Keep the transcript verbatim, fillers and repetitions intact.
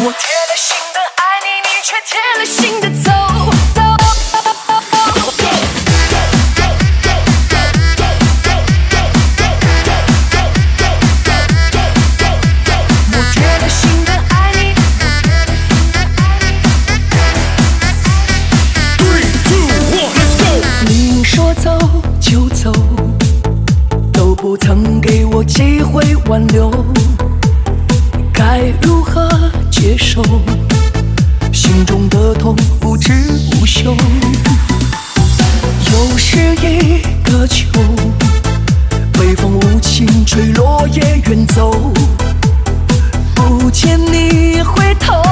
铁了心的爱你，你却铁了心的走。我铁了心的爱你。 Three, two, one, let's go。 你说走就走，都不曾给我机会挽留，该如何接受？心中的痛不知不休。又是一个秋，微风无情吹落叶远走，不见你回头。